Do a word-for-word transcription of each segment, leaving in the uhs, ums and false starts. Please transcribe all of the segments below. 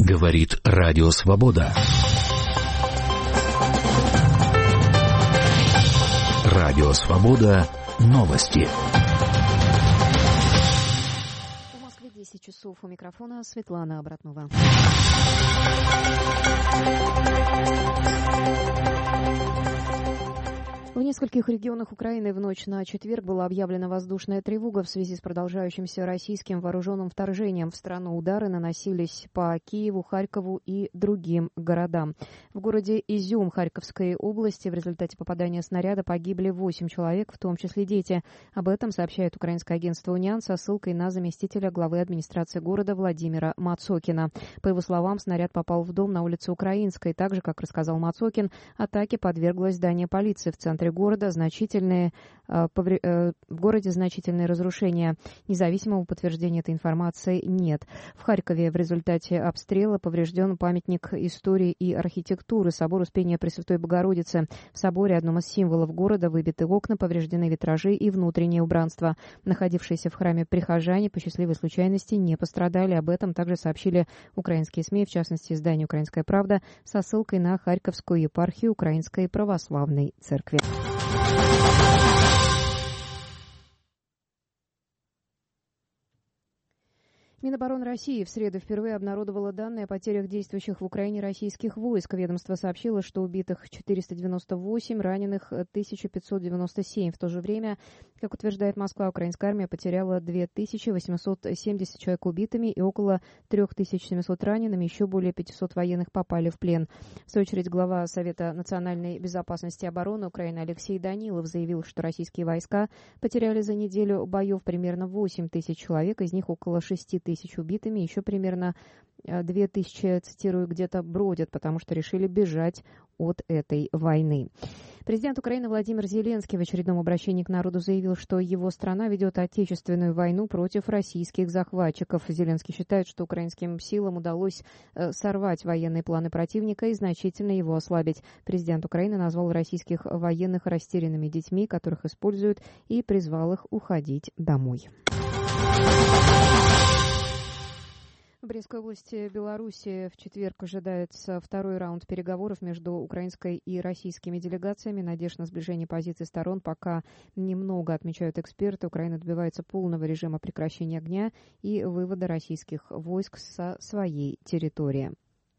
Говорит Радио Свобода. Радио Свобода. Новости. В Москве десять часов. У микрофона Светлана Обратнова. В нескольких регионах Украины в ночь на четверг была объявлена воздушная тревога в связи с продолжающимся российским вооруженным вторжением в страну. Удары наносились по Киеву, Харькову и другим городам. В городе Изюм Харьковской области в результате попадания снаряда погибли восемь человек, в том числе дети. Об этом сообщает украинское агентство «Униан» со ссылкой на заместителя главы администрации города Владимира Мацокина. По его словам, снаряд попал в дом на улице Украинской. Так же, как рассказал Мацокин, атаке подверглось здание полиции в центре города. Значительные, э, повре... э, в городе значительные разрушения. Независимого подтверждения этой информации нет. В Харькове в результате обстрела поврежден памятник истории и архитектуры, собор Успения Пресвятой Богородицы. В соборе, одном из символов города, выбиты окна, повреждены витражи и внутреннее убранство. Находившиеся в храме прихожане по счастливой случайности не пострадали. Об этом также сообщили украинские СМИ, в частности, издание «Украинская правда» со ссылкой на Харьковскую епархию Украинской православной церкви. Минобороны России в среду впервые обнародовала данные о потерях действующих в Украине российских войск. Ведомство сообщило, что убитых четыреста девяносто восемь, раненых тысяча пятьсот девяносто семь. В то же время, как утверждает Москва, украинская армия потеряла две тысячи восемьсот семьдесят человек убитыми и около три тысячи семьсот ранеными. Еще более пятьсот военных попали в плен. В свою очередь, глава Совета национальной безопасности и обороны Украины Алексей Данилов заявил, что российские войска потеряли за неделю боев примерно восемь тысяч человек, из них около шесть тысяч убитыми, еще примерно две тысячи, цитирую, где-то бродят, потому что решили бежать от этой войны. Президент Украины Владимир Зеленский в очередном обращении к народу заявил, что его страна ведет отечественную войну против российских захватчиков. Зеленский считает, что украинским силам удалось сорвать военные планы противника и значительно его ослабить. Президент Украины назвал российских военных растерянными детьми, которых используют, и призвал их уходить домой. В Брестской области Беларуси в четверг ожидается второй раунд переговоров между украинской и российскими делегациями. Надежд на сближение позиций сторон пока немного, отмечают эксперты. Украина добивается полного режима прекращения огня и вывода российских войск со своей территории.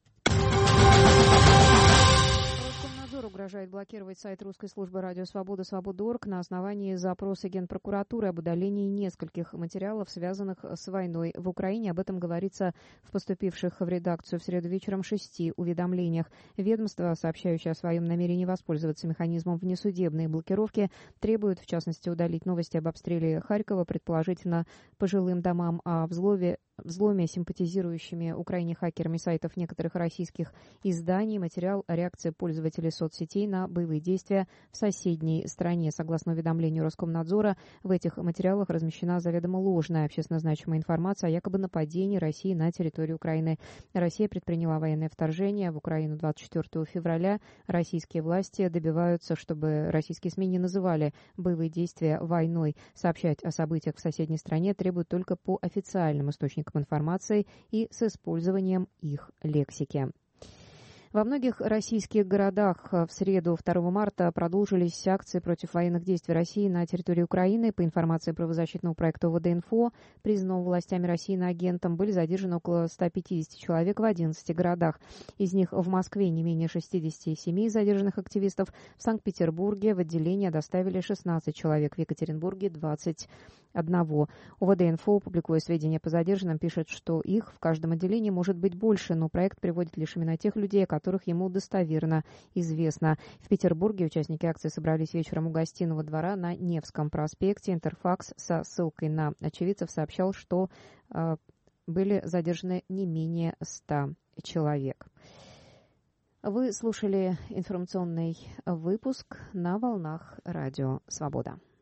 Угрожает блокировать сайт русской службы радио «Свобода» «Свобода точка орг» на основании запроса Генпрокуратуры об удалении нескольких материалов, связанных с войной в Украине. Об этом говорится в поступивших в редакцию в среду вечером шести уведомлениях. Ведомство, сообщающее о своем намерении воспользоваться механизмом внесудебной блокировки, требует, в частности, удалить новости об обстреле Харькова, предположительно по жилым домам, о взломе взломе симпатизирующими Украине хакерами сайтов некоторых российских изданий, материал о реакции пользователей соцсетей на боевые действия в соседней стране. Согласно уведомлению Роскомнадзора, в этих материалах размещена заведомо ложная общественно значимая информация о якобы нападении России на территорию Украины. Россия предприняла военное вторжение в Украину двадцать четвёртого февраля. Российские власти добиваются, чтобы российские СМИ не называли боевые действия войной. Сообщать о событиях в соседней стране требуют только по официальным источникам информации и с использованием их лексики. Во многих российских городах в среду второго марта продолжились акции против военных действий России на территории Украины. По информации правозащитного проекта ОВД-Инфо, признанного властями России иноагентом, были задержаны около ста пятидесяти человек в одиннадцати городах. Из них в Москве не менее шестидесяти семи задержанных активистов. В Санкт-Петербурге в отделение доставили шестнадцать человек, в Екатеринбурге двадцать одного. ОВД-Инфо, публикуя сведения по задержанным, пишет, что их в каждом отделении может быть больше, но проект приводит лишь имена тех людей, о которых ему достоверно известно. В Петербурге участники акции собрались вечером у гостиного двора на Невском проспекте. Интерфакс со ссылкой на очевидцев сообщал, что э, были задержаны не менее ста человек. Вы слушали информационный выпуск на волнах Радио Свобода.